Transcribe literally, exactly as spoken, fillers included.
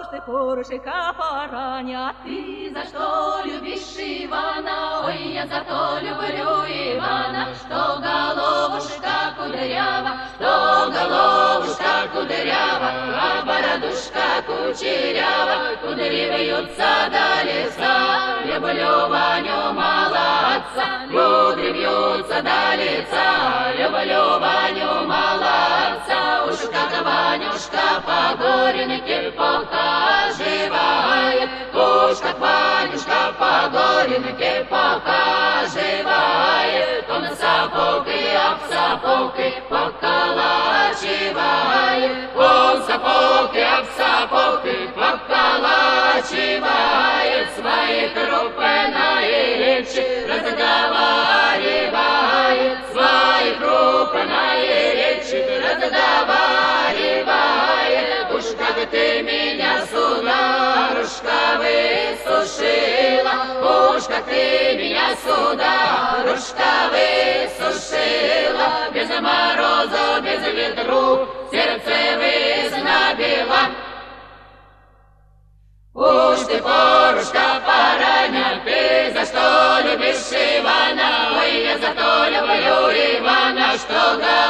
уж ты, порушика пораня. Ты за что любишь Ивана? Ой, я за то люблю Ивана, что головушка кудрява, что головушка кудрява, а бородушка кучерява, кудри вьются до лица. Люблю Ваню молодца, кудри вьются до лица. Люблю Ваню молодца, уж как Ванюшка по горенке покаживает, уж как Ванюшка по горенке покаживает, он сапог и об сапог и поколачивает, он сапог и об сапог и поколачивает, свои крупные речи разговаривает, свои крупные речи разговаривает. Уж как ты меня, сударушка, высушила, уж как ты меня, сударушка, высушила, без мороза, без ветру сердце вызнобила. Уж ты, порушка пораня, ты за что любишь Ивана? Ой, я за то люблю Ивана, что